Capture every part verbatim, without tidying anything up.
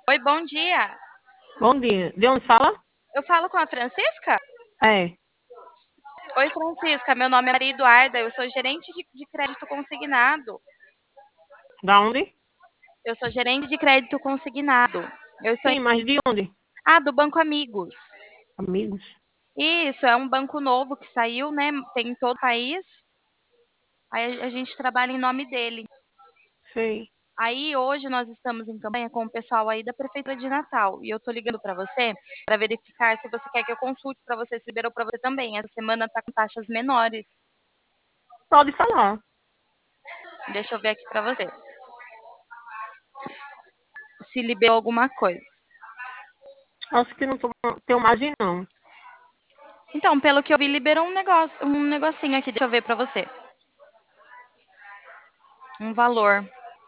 Oi, bom dia. Bom dia. De onde fala? Eu falo com a Francisca? É. Oi, Francisca. Meu nome é Maria Eduarda. Eu sou gerente de, de crédito consignado. Da onde? Eu sou gerente de crédito consignado. Eu estou em... Sim, mas de onde? Ah, do Banco Amigos. Amigos. Isso, é um banco novo que saiu, né? Tem em todo o país. Aí a gente trabalha em nome dele. Sei. Aí hoje nós estamos em campanha com o pessoal aí da Prefeitura de Natal. E eu tô ligando para você para verificar se você quer que eu consulte para você, se liberou para você também. Essa semana tá com taxas menores. Pode falar. Deixa eu ver aqui para você. Se liberou alguma coisa. Acho que não tô, tenho margem, não. Então, pelo que eu vi, liberou um negócio, um negocinho aqui. Deixa eu ver pra você. Um valor.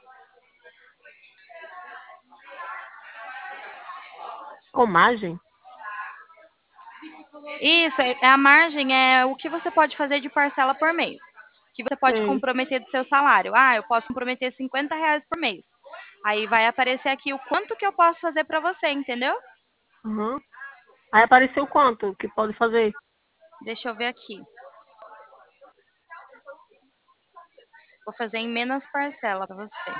Com margem? Isso, é é a margem, é o que você pode fazer de parcela por mês. Que você pode Sei. comprometer do seu salário. Ah, eu posso comprometer cinquenta reais por mês. Aí vai aparecer aqui o quanto que eu posso fazer pra você, entendeu? Uhum. Aí apareceu quanto que pode fazer? Deixa eu ver aqui. Vou fazer em menos parcela pra você.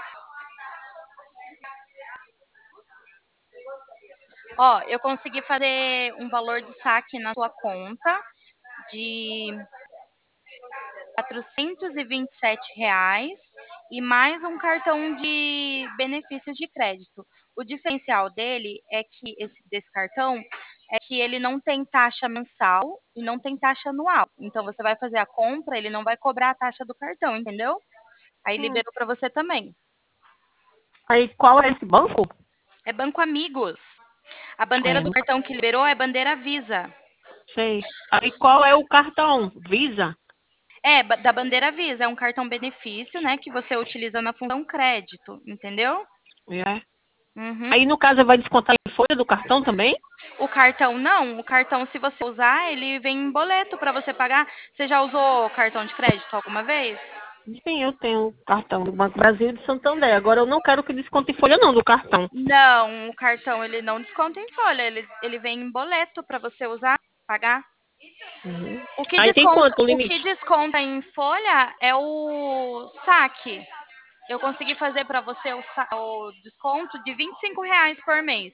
Ó, eu consegui fazer um valor de saque na sua conta de quatrocentos e vinte e sete reais e mais um cartão de benefícios de crédito. O diferencial dele é que esse desse cartão é que ele não tem taxa mensal e não tem taxa anual. Então você vai fazer a compra, ele não vai cobrar a taxa do cartão, entendeu? Aí Hum. liberou para você também. Aí qual é esse banco? É Banco Amigos. A bandeira É, do nunca cartão que liberou é bandeira Visa. sei. Aí qual é o cartão? Visa? É, ba- da bandeira Visa, é um cartão benefício, né, que você utiliza na função crédito, entendeu? É. Uhum. Aí no caso vai descontar em folha do cartão também? O cartão não, o cartão se você usar, ele vem em boleto para você pagar. Você já usou cartão de crédito alguma vez? Sim, eu tenho o cartão do Banco Brasil e do Santander. Agora eu não quero que desconte em folha não do cartão. Não, o cartão ele não desconta em folha, ele, ele vem em boleto para você usar, pagar. Uhum. O que Aí tem desconta, quanto o o que limite? desconta em folha é o saque. Eu consegui fazer para você o, sa- o desconto de vinte e cinco reais por mês.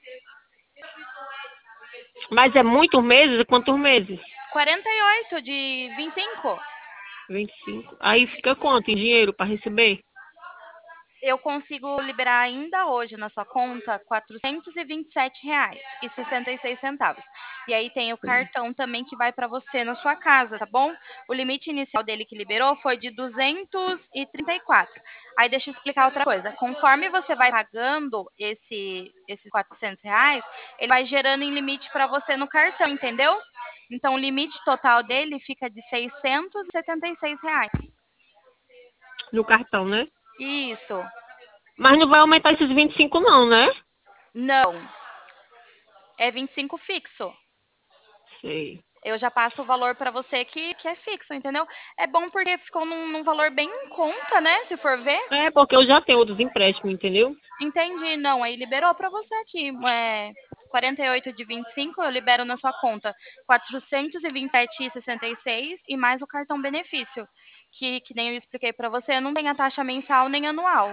Mas é muitos meses? Quantos meses? quarenta e oito de vinte e cinco. Vinte e cinco. Aí fica quanto em dinheiro para receber? Eu consigo liberar ainda hoje na sua conta quatrocentos e vinte e sete reais e sessenta e seis centavos. E aí tem o Sim. cartão também que vai para você na sua casa, tá bom? O limite inicial dele que liberou foi de duzentos e trinta e quatro. Aí deixa eu explicar outra coisa. Conforme você vai pagando esse, esses quatrocentos reais, ele vai gerando em limite para você no cartão, entendeu? Então o limite total dele fica de seiscentos e setenta e seis reais. No cartão, né? Isso. Mas não vai aumentar esses vinte e cinco não, né? Não, é vinte e cinco fixo. Sei. Eu já passo o valor para você que, que é fixo, entendeu? É bom porque ficou num, num valor bem em conta, né? Se for ver. É, porque eu já tenho outros empréstimos, entendeu? Entendi. Não, aí liberou para você aqui. É, quarenta e oito de vinte e cinco eu libero na sua conta. quatrocentos e vinte e sete e sessenta e seis e mais o cartão benefício. Que, que nem eu expliquei para você, não tem a taxa mensal nem anual.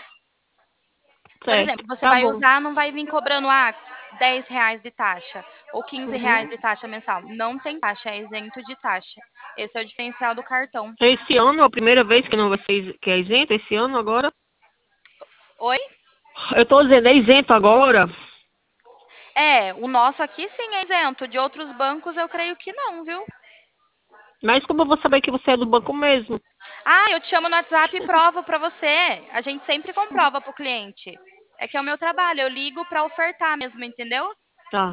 Por Certo. exemplo, você Tá vai bom. usar, não vai vir cobrando ah, dez reais de taxa ou quinze reais Uhum. de taxa mensal. Não tem taxa, é isento de taxa. Esse é o diferencial do cartão. Esse ano é a primeira vez que não vai ser que é isento, esse ano agora. Oi? Eu tô dizendo, é isento agora. É, o nosso aqui sim é isento. De outros bancos eu creio que não, viu? Mas como eu vou saber que você é do banco mesmo? Ah, eu te chamo no WhatsApp e provo pra você. A gente sempre comprova pro cliente. É que é o meu trabalho, eu ligo pra ofertar mesmo, entendeu? Tá.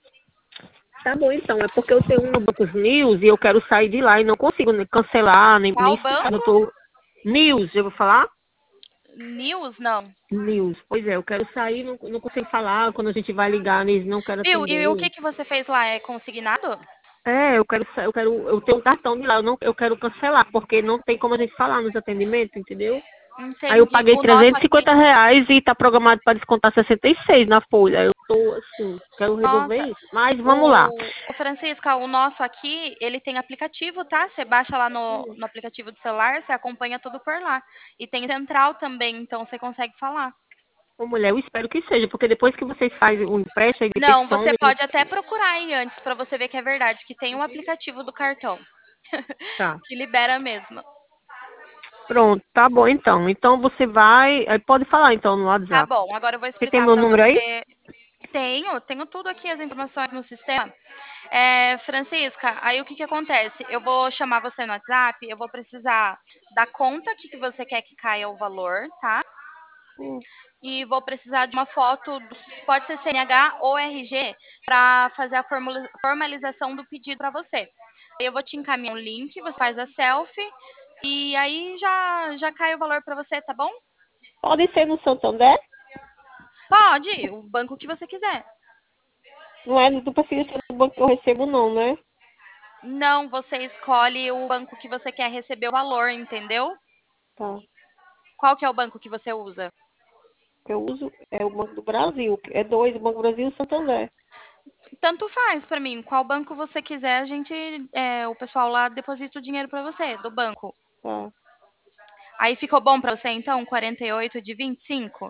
Tá bom, então. É porque eu tenho um no Bancos News e eu quero sair de lá e não consigo nem cancelar, nem, nem Qual explicar. Eu banco? tô... News, eu vou falar? News, não. News. Pois é, eu quero sair, não, não consigo falar. Quando a gente vai ligar, eles não querem Viu? E o atender. que que você fez lá? É consignado? É, eu quero, sa- eu quero, eu tenho um cartão de lá, eu não, eu quero cancelar, porque não tem como a gente falar nos atendimentos, entendeu? Aí eu Entendi. paguei O nosso trezentos e aqui. cinquenta reais e tá programado para descontar sessenta e seis na folha. Eu tô assim, quero resolver Nossa, isso. Mas vamos lá. o, o Francisca, o nosso aqui, ele tem aplicativo, tá? Você baixa lá no, no aplicativo do celular, você acompanha tudo por lá. E tem central também, então você consegue falar. Ô, mulher, eu espero que seja, porque depois que vocês fazem o empréstimo de Não, você petição, pode até procurar aí antes pra você ver que é verdade, que tem um aplicativo do cartão tá. que libera mesmo. Pronto, tá bom então. Então você vai. Aí pode falar então no Tá WhatsApp. bom, agora eu vou Você tem explicar meu pra número aí? você. Tenho, tenho tudo aqui, as informações no sistema. É, Francisca, aí o que que acontece? Eu vou chamar você no WhatsApp, eu vou precisar da conta que que você quer que caia o valor, tá? Hum. E vou precisar de uma foto, pode ser C N H ou R G, para fazer a formula- formalização do pedido para você. Aí eu vou te encaminhar um link, você faz a selfie e aí já já cai o valor para você, tá bom? Pode ser no Santander? Pode, o banco que você quiser. Não é, não precisa ser no banco que eu recebo, não, né? Não, você escolhe o banco que você quer receber o valor, entendeu? Tá. Qual que é o banco que você usa? Que eu uso é o Banco do Brasil. É dois, o Banco do Brasil e o Santander. Tanto faz para mim. Qual banco você quiser, a gente, é, o pessoal lá deposita o dinheiro para você, do banco. Tá. Aí ficou bom para você, então? quarenta e oito de vinte e cinco?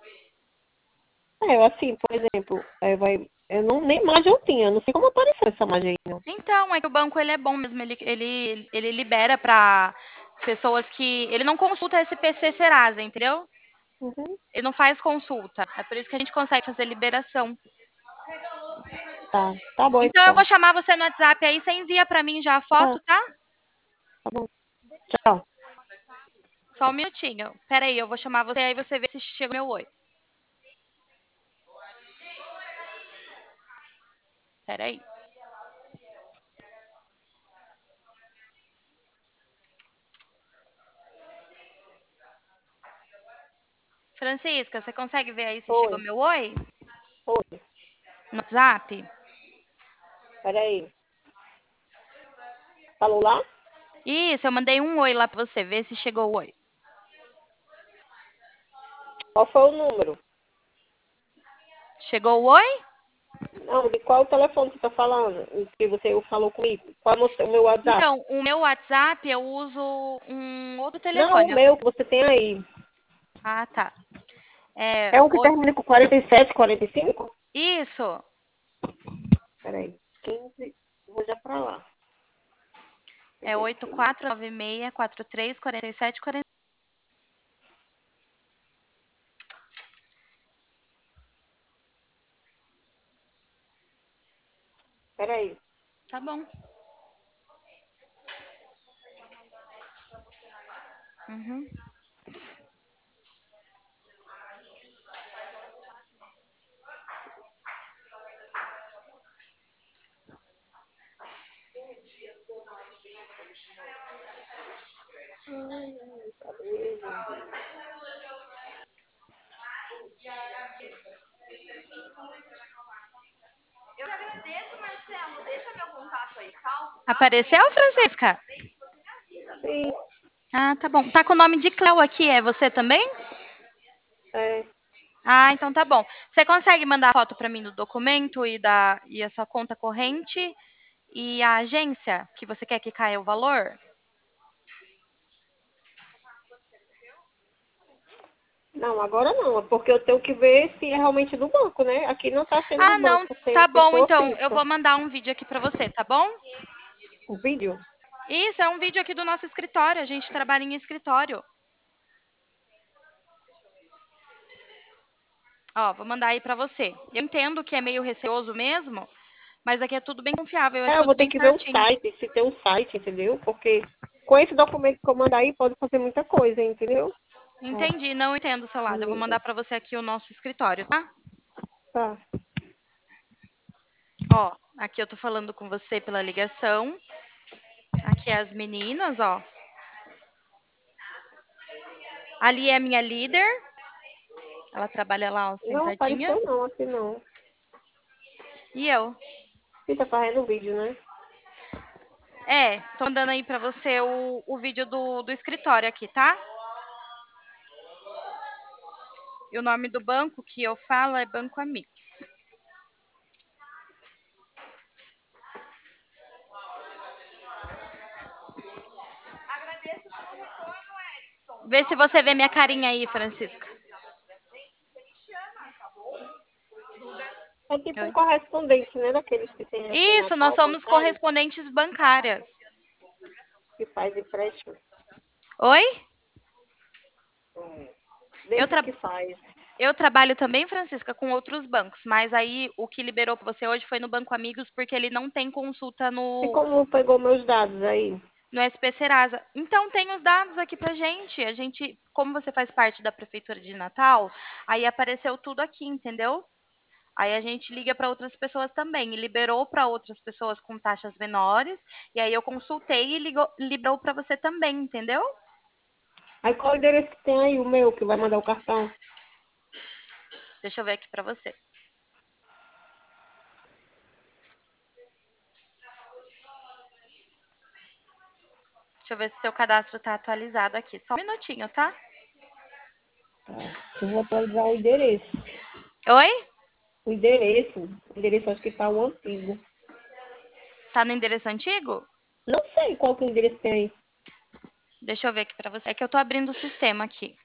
É, assim, por exemplo, é, vai, eu não, nem margem eu tinha. Não sei como apareceu essa margem aí, não. Então, é que o banco ele é bom mesmo. Ele, ele, ele libera para pessoas que. Ele não consulta S P C Serasa, entendeu? Uhum. Ele não faz consulta. É por isso que a gente consegue fazer liberação. Tá. Tá bom, Então, eu vou então. chamar você no WhatsApp aí. Você envia para mim já a Tá, foto, tá? tá bom. Tchau. Só um minutinho. Pera aí, eu vou chamar você aí você vê se chega o meu oi. Pera aí. Francisca, você consegue ver aí se chegou Oi. meu oi? Oi. No WhatsApp? Peraí. Falou lá? Isso, eu mandei um oi lá pra você. Vê se chegou o oi. Qual foi o número? Chegou o oi? Não, de qual telefone você tá falando? O que você falou comigo? Qual é o seu- o meu WhatsApp? Então, o meu WhatsApp eu uso um outro Não, o telefone. meu que você tem aí. Ah, tá. É, É um que oi- termina com quarenta e sete, quarenta e cinco? isso. Peraí. quinze. Vou já pra lá. É oito quatro nove seis quatro três quatro sete quatro. Peraí. Tá bom. Uhum. Eu que agradeço, Marcelo. Deixa meu contato aí, salvo. Apareceu, Francisca? Sim, Ah, tá bom. Tá com o nome de Cleo aqui, é você também? é. Ah, então tá bom. Você consegue mandar a foto para mim do documento e da e a sua conta corrente e a agência que você quer que caia o valor? Não, agora não. É porque eu tenho que ver se é realmente do banco, né? Aqui não tá sendo do Ah, não. banco, tem Tá bom, pessoa então eu física. vou mandar um vídeo aqui para você, tá bom? O vídeo? Isso é um vídeo aqui do nosso escritório. A gente trabalha em escritório. Ó, vou mandar aí para você. Eu entendo que é meio receoso mesmo, mas aqui é tudo bem confiável, é É, eu tudo vou ter bem que ver o certinho. site, se tem um site, entendeu? Porque com esse documento que eu mandar aí, pode fazer muita coisa, entendeu? É, Entendi, não entendo o seu lado. Eu vou mandar beleza. para você aqui o nosso escritório, tá? Tá. Ó, aqui eu tô falando com você pela ligação. Aqui é as meninas, ó. Ali é a minha líder. Ela trabalha lá, ó, Não sentadinha. apareceu não, aqui não. E eu. Você tá fazendo o vídeo, né? É, tô mandando aí pra você o, o vídeo do, do escritório aqui, tá? E o nome do banco que eu falo é Banco Amigos. Vê se você vê minha carinha aí, Francisca. É tipo um Oi. correspondente, né? Daqueles que tem aqui em Isso, nós Natal, somos bancário, correspondentes bancárias. que faz empréstimo. Oi? Eu, Desses tra que faz. eu trabalho também, Francisca, com outros bancos, mas aí o que liberou para você hoje foi no Banco Amigos, porque ele não tem consulta E no, como pegou meus dados aí? no S P Serasa. Então tem os dados aqui pra gente. A gente, como você faz parte da prefeitura de Natal, aí apareceu tudo aqui, entendeu? Aí a gente liga para outras pessoas também, e liberou para outras pessoas com taxas menores, e aí eu consultei e ligou, liberou para você também, entendeu? Aí qual o endereço que tem aí, o meu, que vai mandar o cartão? Deixa eu ver aqui para você. Deixa eu ver se seu cadastro tá atualizado aqui. Só um minutinho, tá? Tá. Eu vou atualizar o endereço. Oi? O endereço, o endereço acho que tá o antigo. Tá no endereço antigo? Não sei qual que o endereço tem aí. Deixa eu ver aqui para você. É que eu tô abrindo o sistema aqui.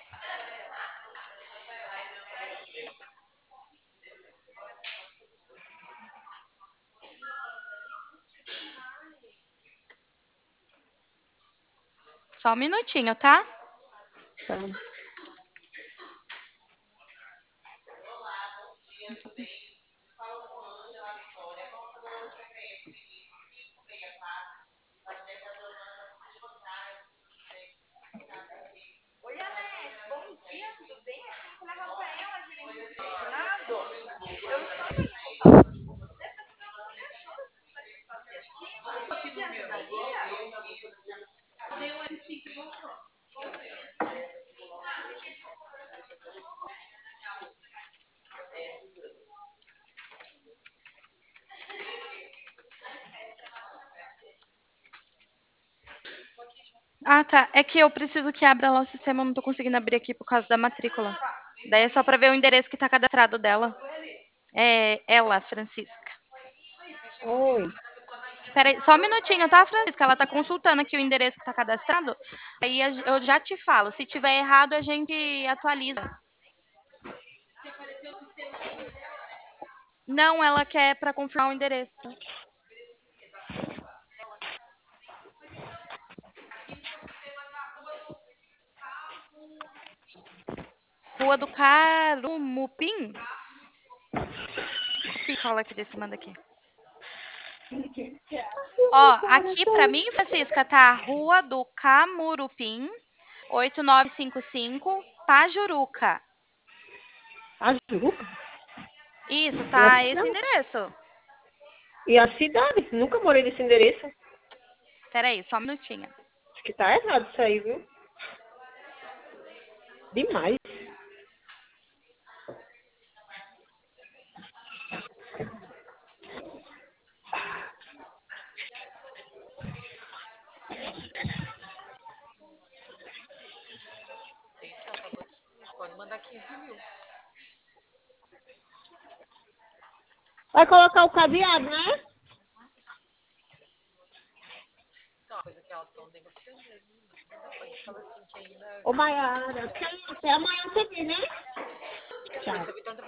Só um minutinho, tá? Tá. Oi, Alex, bom dia, tudo bem? Aqui com a Rafaela, gerente do Senado. Eu estou entrando em contato aqui com você para saber algumas questões que você tem que fazer aqui. Você te ajudaria? Ah, tá. É que eu preciso que abra lá o sistema, eu não tô conseguindo abrir aqui por causa da matrícula. Daí é só para ver o endereço que tá cadastrado dela. É ela, Francisca. Oi. Peraí, só um minutinho, tá, Francisca? Ela tá consultando aqui o endereço que tá cadastrado. Aí a- eu já te falo. Se tiver errado, a gente atualiza. Não, ela quer para confirmar o endereço. Rua do Carumupim? Copia e cola aqui desse, manda aqui. Ó, aqui pra mim, Francisca, tá Rua do Camurupim, oito nove cinco cinco, Pajuruca. A Juca? Isso, E a tá esse cidade? endereço. E a cidade? Nunca morei nesse endereço. Peraí, só um minutinho. Acho que tá errado isso aí, viu? Demais. Vai colocar o cadeado, né? Ô, Maiara, até amanhã também, né? Tchau.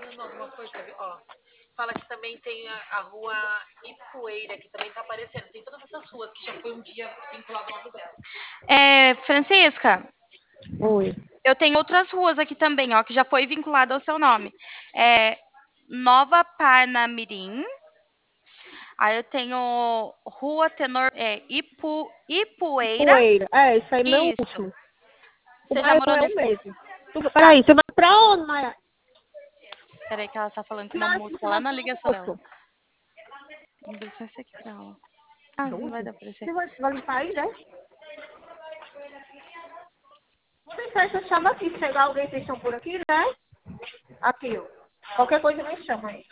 É, Francisca, Oi. eu tenho outras ruas aqui também, ó, que já foi vinculada ao seu nome. É Nova Parnamirim. Aí eu tenho Rua Tenor, é, Ipu, Ipueira. Poeira. É, isso aí é meu Isso. último. O Você já morou maior é o nesse? mesmo. Tu, Tá. peraí, você vai pra onde, Maia? Peraí que ela tá falando com Que uma hora que moça você lá vai na pro ligação dela. almoço? Vou deixar isso aqui pra ela. Ah, não vai Doze? dar pra aparecer. Você vai, vai limpar aí, né? Vou deixar essa chave aqui. Se chegar alguém, vocês estão por aqui, né? Aqui, ó. Qualquer coisa me chama aí.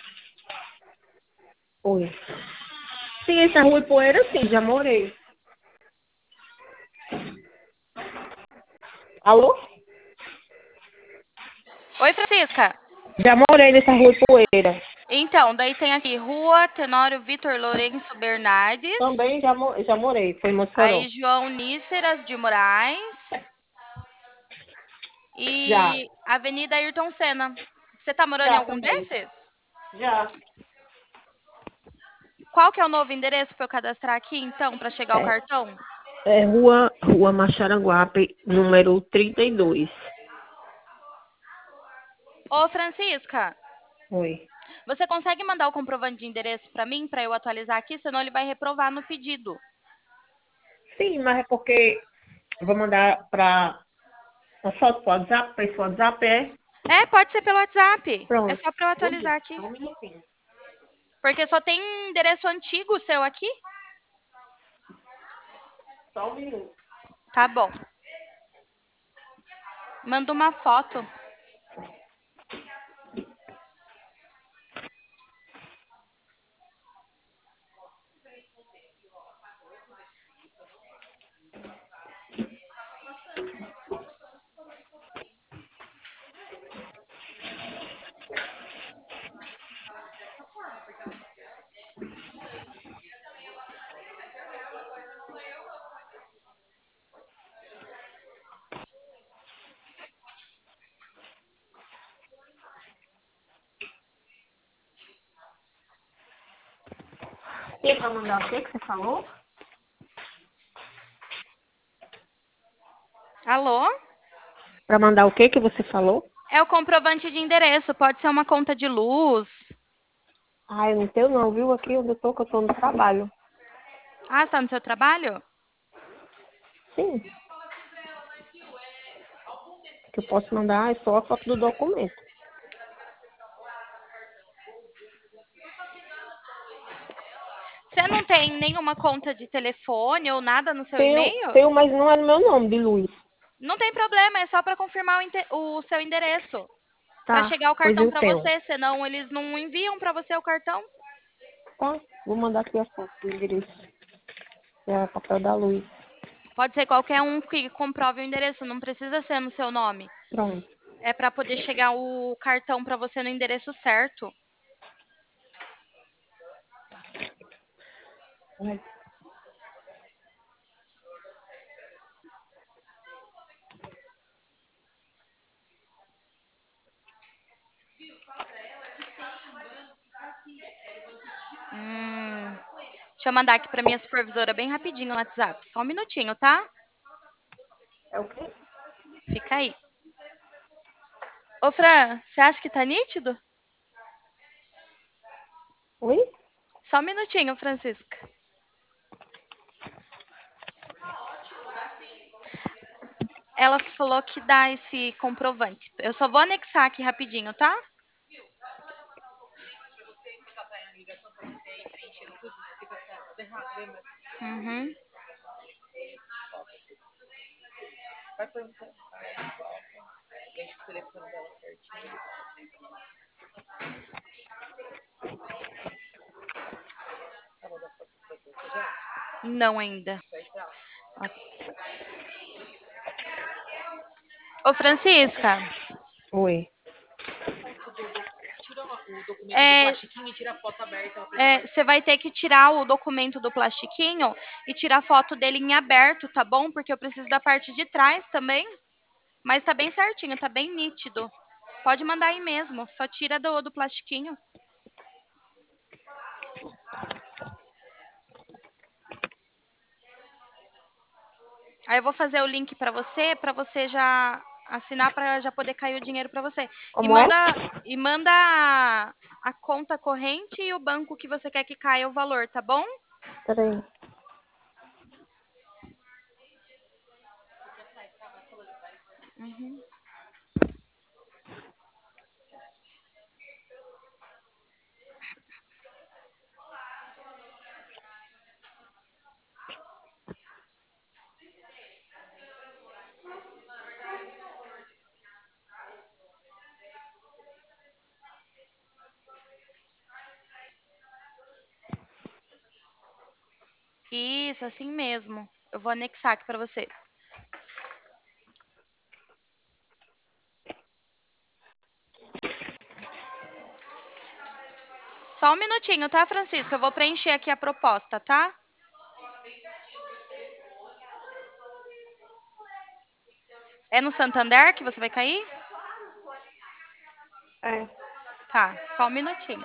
Oi. Sim, essa rua Ipoeira, sim, já morei. Alô? Oi, Francisca. Já morei nessa rua Poeira. Então, daí tem aqui Rua Tenório Vitor Lourenço Bernardes. Também já, mo- já morei, foi em Aí Mossoró. João Níceras de Moraes. Já, E Avenida Ayrton Senna. Você tá morando em já algum também. desses? Já. Qual que é o novo endereço para eu cadastrar aqui, então, para chegar o É, cartão? é rua, rua Macharanguape, número trinta e dois. Ô, Francisca, Oi. você consegue mandar o comprovante de endereço para mim, para eu atualizar aqui? Senão ele vai reprovar no pedido. Sim, mas é porque eu vou mandar para a foto pro WhatsApp, para esse WhatsApp, é? É, pode ser pelo WhatsApp. É Pronto. só para eu Tudo bem. atualizar aqui. Só um minutinho. Porque só tem endereço antigo seu aqui? Só um minuto. Tá bom. Manda uma foto. E para mandar o que que você falou? Alô? Para mandar o que que você falou? É o comprovante de endereço. Pode ser uma conta de luz. Ah, eu não tenho não, viu? Aqui onde eu tô, que eu tô no trabalho. Ah, está no seu trabalho? Sim. Que eu posso mandar é só a foto do documento. Você não tem nenhuma conta de telefone ou nada no seu Tenho, e-mail? tenho, mas não é no meu nome, de Luiz. Não tem problema, é só para confirmar o, inte- o seu endereço. Para Tá, chegar o pois cartão eu para tenho. você, senão eles não enviam para você o cartão. Tá, vou mandar aqui a foto do endereço. É o papel da Luiz. Pode ser qualquer um que comprove o endereço, não precisa ser no seu nome. Pronto. É para poder chegar o cartão para você no endereço certo. Ai, Hum, deixa eu mandar aqui para minha supervisora bem rapidinho no WhatsApp. Só um minutinho, tá? é o quê? Fica aí. Ô, Fran, você acha que tá nítido? Oi? Só um minutinho, Francisca. Ela falou que dá esse comprovante. Eu só vou anexar aqui rapidinho, tá? Uhum. Não ainda. Ô, Francisca, Oi. é, é, você vai ter que tirar o documento do plastiquinho e tirar foto dele em aberto, tá bom? Porque eu preciso da parte de trás também. Mas tá bem certinho, tá bem nítido. Pode mandar aí mesmo, só tira do, do plastiquinho. Aí eu vou fazer o link pra você, pra você já assinar pra já poder cair o dinheiro pra você. E Como é? manda e manda a, a conta corrente e o banco que você quer que caia o valor, tá bom? Peraí. Uhum. Isso, assim mesmo. Eu vou anexar aqui pra você. Só um minutinho, tá, Francisco? Eu vou preencher aqui a proposta, tá? É no Santander que você vai cair? É. Tá, só um minutinho.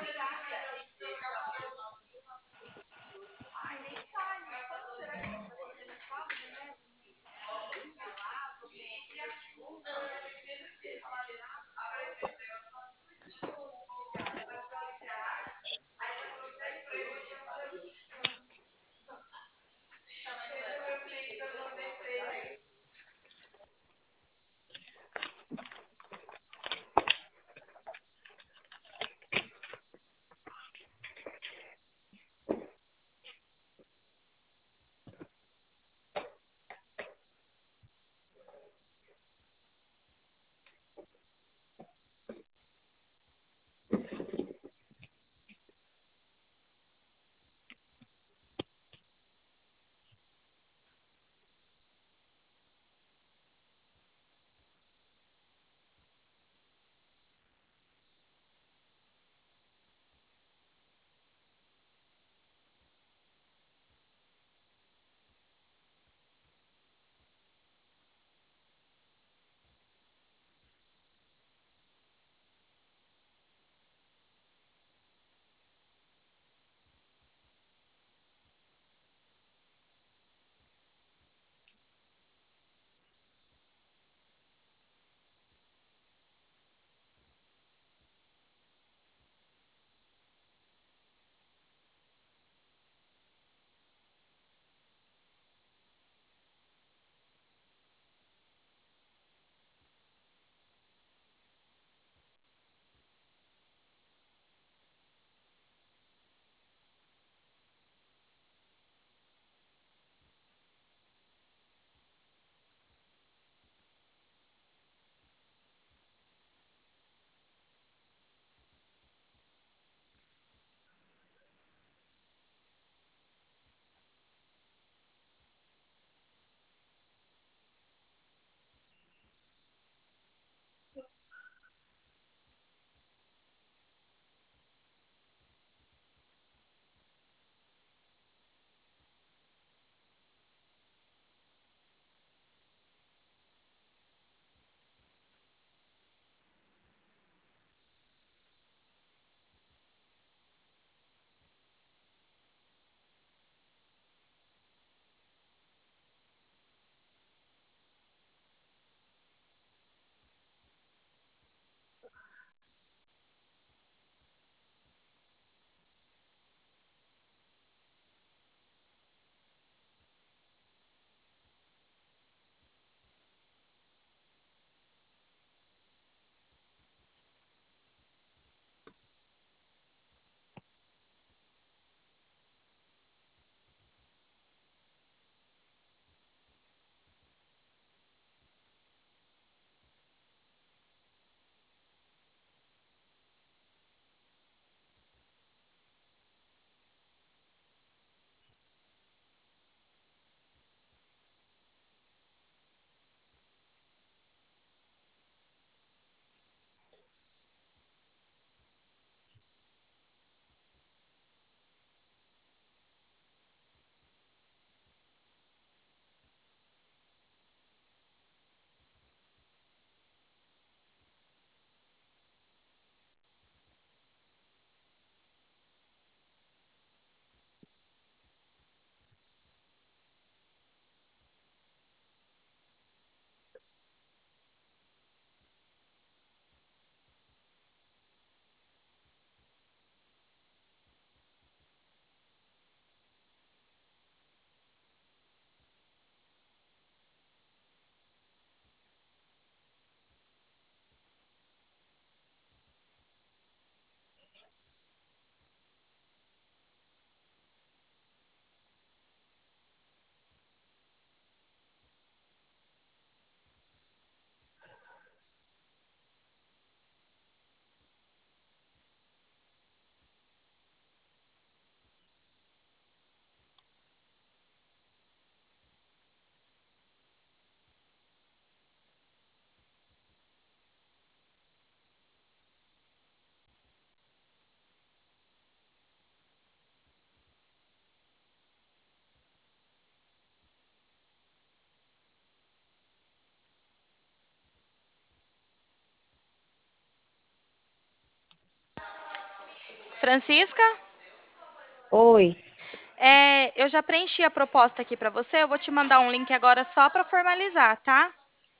Francisca? Oi. É, eu já preenchi a proposta aqui para você. Eu vou te mandar um link agora só para formalizar, tá?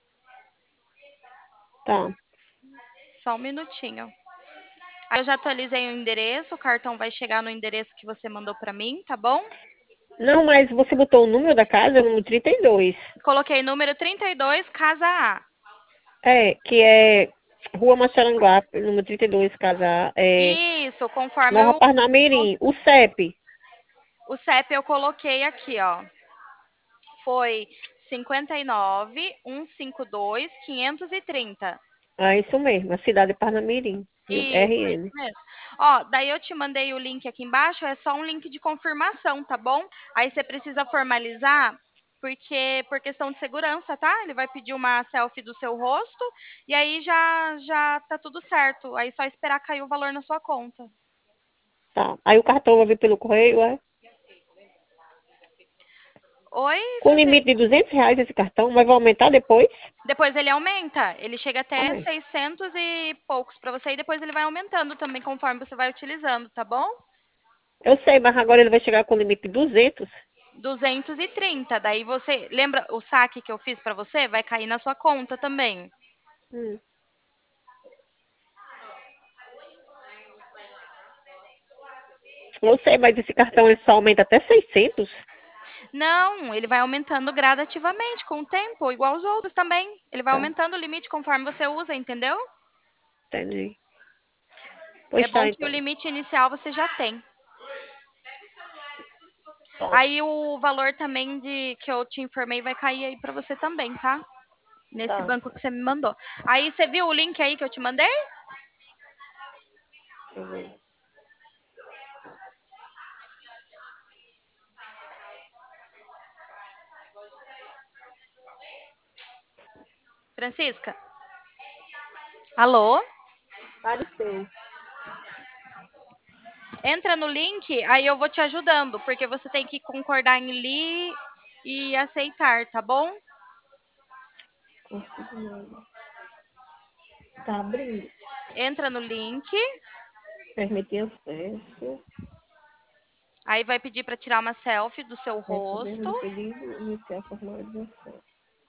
Tá. Só um minutinho. Aí eu já atualizei o endereço, o cartão vai chegar no endereço que você mandou para mim, tá bom? Não, mas você botou o número da casa, o número trinta e dois. Coloquei número trinta e dois, casa A. É, que é Rua Massaranguape, número trinta e dois, casa A, é Isso, conforme Nova o, Parnamirim. O C E P. o C E P eu coloquei aqui, ó. Foi cinquenta e nove, cento e cinquenta e dois, quinhentos e trinta. É isso mesmo, a cidade de Parnamirim, viu? Isso, isso R N. mesmo. Ó, daí eu te mandei o link aqui embaixo, é só um link de confirmação, tá bom? Aí você precisa formalizar, porque por questão de segurança, tá? Ele vai pedir uma selfie do seu rosto e aí já já tá tudo certo. Aí só esperar cair o valor na sua conta. Tá. Aí o cartão vai vir pelo correio, é? Oi, Com limite Francisco. de duzentos reais esse cartão, mas vai aumentar depois? Depois ele aumenta, ele chega até Ai, seiscentos e poucos para você e depois ele vai aumentando também conforme você vai utilizando, tá bom? eu sei, mas agora ele vai chegar com limite de duzentos. duzentos e trinta. Daí você lembra o saque que eu fiz para você? Vai cair na sua conta também. Hum. Eu sei, mas esse cartão ele só aumenta até seiscentos? Não, ele vai aumentando gradativamente com o tempo, igual os outros também. Ele vai Tá, aumentando o limite conforme você usa, entendeu? entendi. É Pois bom tá, que o então. limite inicial você já tem. Tá, Aí o valor também de que eu te informei vai cair aí para você também, tá? Nesse tá. banco que você me mandou. Aí você viu o link aí que eu te mandei? Deixa eu ver. Francisca? Alô? Apareceu. Entra no link, aí eu vou te ajudando, porque você tem que concordar em li e aceitar, tá bom? Conseguiu. Tá abrindo. Entra no link, Permitir acesso. aí vai pedir para tirar uma selfie do seu rosto. Recebendo o pedido, iniciar a formalização.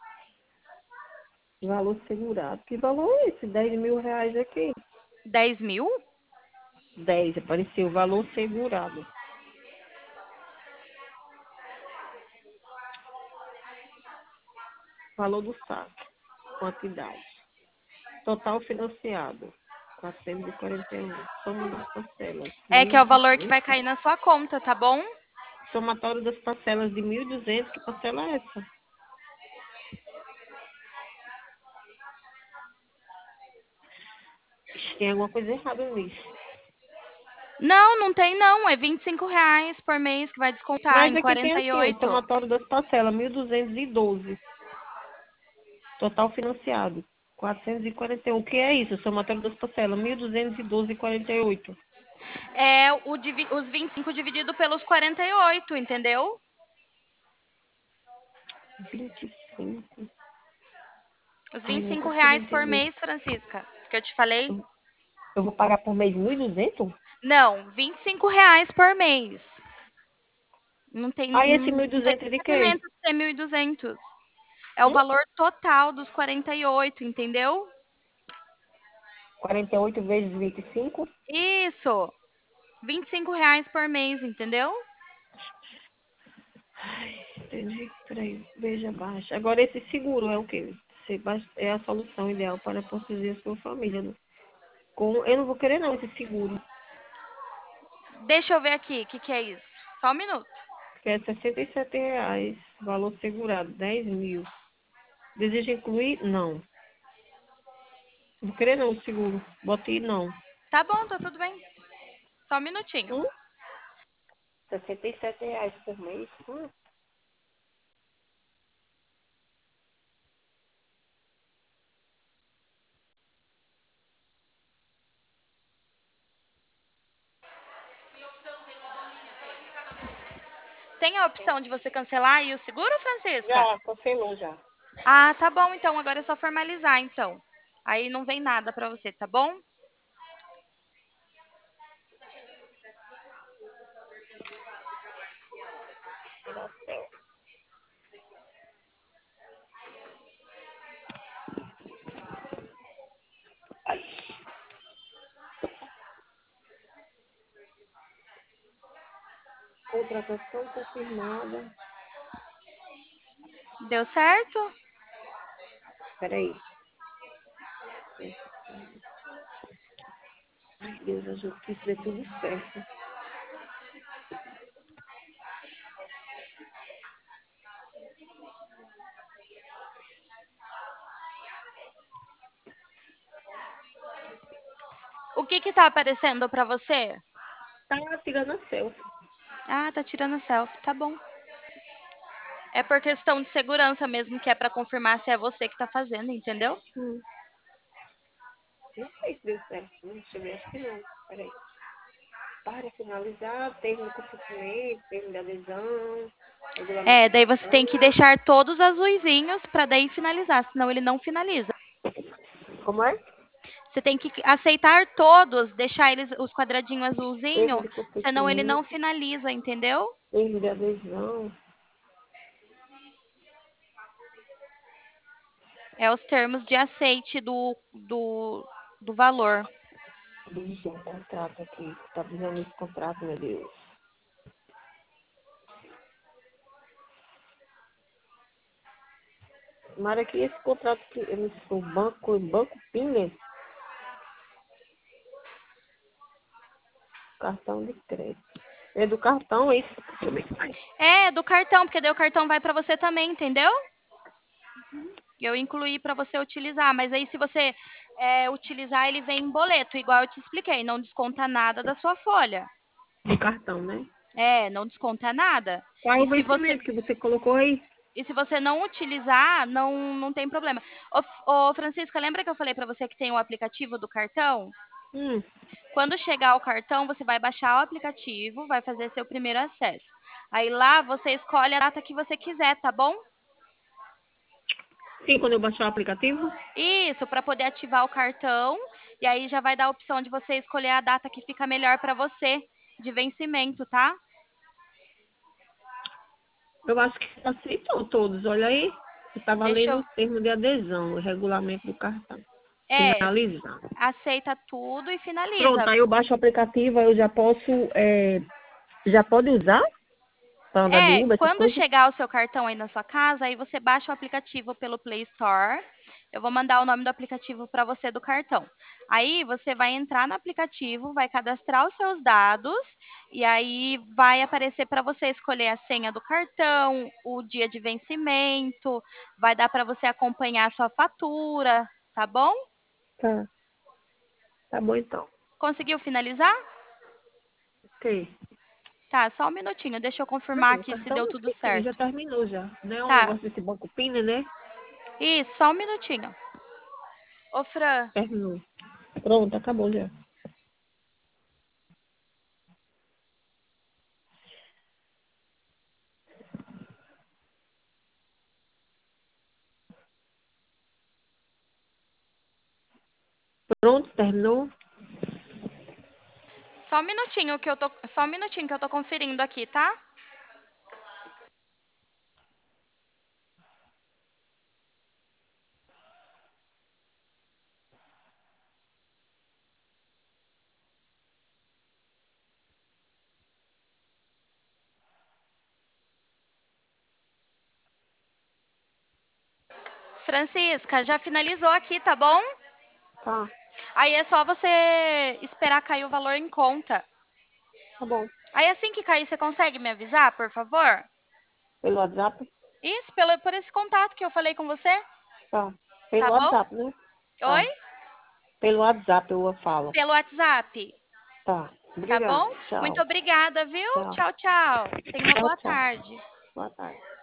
Valor segurado. Que valor é esse? dez mil reais aqui. Dez mil? Dez apareceu. Valor segurado. Valor do saque. Quantidade. Total financiado. quatrocentos e quarenta e um. Soma das parcelas. É que é o mil e valor que vai duzentos. cair na sua conta, tá bom? Somatório das parcelas de mil e duzentos. Que parcela é essa? Ixi, tem alguma coisa errada nisso. Não, não tem não. É vinte e cinco reais por mês que vai descontar Mas em aqui tem quarenta e assim, o oito. somatório das parcelas, mil duzentos e doze. Total financiado, quatrocentos e quarenta e um. O que é isso? Somatório das parcelas, mil duzentos e doze e quarenta e oito. É o, divi- os vinte e cinco dividido pelos quarenta e oito, entendeu? vinte e cinco. Os Ai, vinte e não cinco consigo reais por entender. mês, Francisca, que eu te falei. Eu, eu vou pagar por mês mil e duzentos? Não, vinte e cinco reais por mês. Não tem, Aí esse não mil e tem duzentos de quê? cabimento de ser mil e duzentos. É o Hum? valor total dos quarenta e oito, entendeu? quarenta e oito vezes vinte e cinco? Isso, vinte e cinco reais por mês, entendeu? Ai, entendi. Peraí, veja abaixo. Agora esse seguro é o quê? Você ba- É a solução ideal para proteger a sua família, né? Com, eu não vou querer não esse seguro. Deixa eu ver aqui, o que, que é isso? Só um minuto. Que é sessenta e sete reais, valor segurado, dez mil. Deseja incluir? Não. Não vou querer não o seguro. Botei não. Tá bom, tá tudo bem. Só um minutinho. Hum? sessenta e sete reais por mês. Hum. Tem a opção de você cancelar aí o seguro, Francisca? Já, cancelou já. Ah, tá bom, então. Agora é só formalizar, então. Aí não vem nada pra você, tá bom? Contratação confirmada. Deu certo? Peraí. Ai, Deus, ajuda que isso dê tudo certo. O que que tá aparecendo pra você? Tá tirando a selfie. Ah, tá tirando selfie, tá bom. É por questão de segurança mesmo, que é pra confirmar se é você que tá fazendo, entendeu? Hum. Não sei se deu certo. Deixa eu ver, acho que não. Peraí. Para finalizar, termo de consentimento, termo de adesão, regulamento É, do daí você tem que cartão. deixar todos azuizinhos pra daí finalizar, senão ele não finaliza. Como é? Você tem que aceitar todos, deixar eles os quadradinhos Termo azulzinho, de senão ele não consentimento, finaliza, entendeu? termo de adesão. É os termos de aceite do, do, do valor. Vixe, um contrato aqui. Tá precisando desse contrato, meu Deus. Mara, que esse contrato que eu o banco, o banco Pinner, cartão de crédito. É do cartão, é isso? Deixa eu ver. Ai, É, do cartão, porque daí o cartão vai para você também, entendeu? Eu incluí para você utilizar, mas aí se você é, utilizar, ele vem em boleto, igual eu te expliquei, não desconta nada da sua folha. do cartão, né? É, não desconta nada. Qual é E o se você vencimento que você colocou aí? E se você não utilizar, não, não tem problema. Ô, ô Francisca, lembra que eu falei para você que tem o aplicativo do cartão? Hum, Quando chegar o cartão, você vai baixar o aplicativo, vai fazer seu primeiro acesso. Aí lá você escolhe a data que você quiser, tá bom? sim, quando eu baixar o aplicativo? Isso, para poder ativar o cartão. E aí já vai dar a opção de você escolher a data que fica melhor para você de vencimento, tá? Eu acho que você aceitou todos, olha aí. Está Deixa valendo eu. o termo de adesão, o regulamento do cartão. É, Finalizar. aceita tudo e Pronto, finaliza. aí eu baixo o aplicativo, aí eu já posso, é, já pode usar para andar de É, Uber, essas quando coisas? chegar o seu cartão aí na sua casa, aí você baixa o aplicativo pelo Play Store. Eu vou mandar o nome do aplicativo para você do cartão. Aí você vai entrar no aplicativo, vai cadastrar os seus dados e aí vai aparecer para você escolher a senha do cartão, o dia de vencimento, vai dar para você acompanhar a sua fatura, tá bom? Tá, tá bom então. Conseguiu finalizar? Ok. Tá, só um minutinho, deixa eu confirmar Não, o aqui se cartão deu eu tudo esqueci, já certo. terminou já. Não é um Tá, negócio desse banco Pina, né? isso, só um minutinho. Ô, Fran, Terminou. Pronto, acabou já. Pronto, terminou. só um minutinho que eu tô, só um minutinho que eu tô conferindo aqui, tá? Francisca, já finalizou aqui, tá bom? Tá, Aí é só você esperar cair o valor em conta. tá bom. Aí assim que cair, você consegue me avisar, por favor? Pelo WhatsApp? Isso, pelo, por esse contato que eu falei com você, Tá. tá Pelo bom? WhatsApp, né? Oi? Tá. Pelo WhatsApp eu falo. Pelo WhatsApp, Tá. tá Obrigada. bom? Muito Tchau. obrigada, viu? Tchau. Tchau, tchau. Tenha uma Tchau, boa tchau. tarde. Boa tarde.